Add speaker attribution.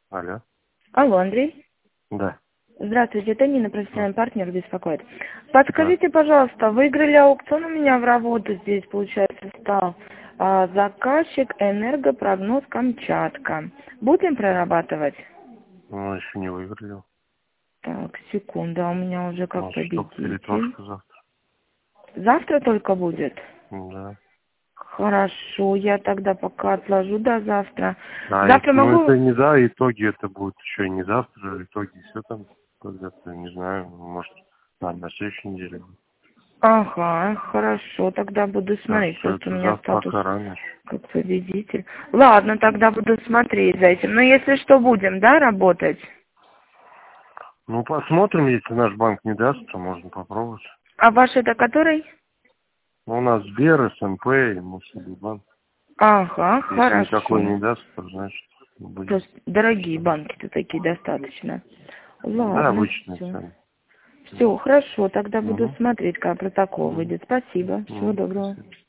Speaker 1: Алло.
Speaker 2: Алло, Андрей.
Speaker 1: Да.
Speaker 2: Здравствуйте, это Нина, профессиональный партнер, беспокоит.
Speaker 1: Да.
Speaker 2: Подскажите, пожалуйста, выиграли аукцион у меня в работу здесь, получается, стал заказчик «Энергопрогноз Камчатка». Будем прорабатывать?
Speaker 1: Ну, еще не выиграли.
Speaker 2: Так, секунду, а у меня уже
Speaker 1: У
Speaker 2: как
Speaker 1: нас только
Speaker 2: победитель.
Speaker 1: перетрошка завтра.
Speaker 2: Завтра только будет?
Speaker 1: Да.
Speaker 2: Хорошо, я тогда пока отложу до завтра.
Speaker 1: А
Speaker 2: Завтра
Speaker 1: ну
Speaker 2: могу...
Speaker 1: это не да, итоги это будет еще и не завтра, итоги все там когда-то, не знаю, может, на следующей неделе.
Speaker 2: Ага, хорошо, тогда буду
Speaker 1: Так
Speaker 2: смотреть,
Speaker 1: что
Speaker 2: просто у
Speaker 1: это
Speaker 2: меня
Speaker 1: завтра
Speaker 2: статус
Speaker 1: пока рано еще.
Speaker 2: как победитель. Ладно, тогда буду смотреть за этим. Но если что, будем, да, работать?
Speaker 1: Ну, посмотрим, если наш банк не даст, то можно попробовать.
Speaker 2: А ваш это который?
Speaker 1: Ну, у нас Сбер, СНП и Мосбанк.
Speaker 2: Ага,
Speaker 1: Если никакой
Speaker 2: хорошо.
Speaker 1: не даст, то значит будем.
Speaker 2: Просто дорогие банки-то такие достаточно.
Speaker 1: Да,
Speaker 2: Ладно,
Speaker 1: обычные
Speaker 2: все.
Speaker 1: цены.
Speaker 2: Все, хорошо, тогда буду
Speaker 1: Угу.
Speaker 2: смотреть, как протокол
Speaker 1: Угу.
Speaker 2: выйдет. Спасибо, всего
Speaker 1: Угу.
Speaker 2: доброго.
Speaker 1: Спасибо.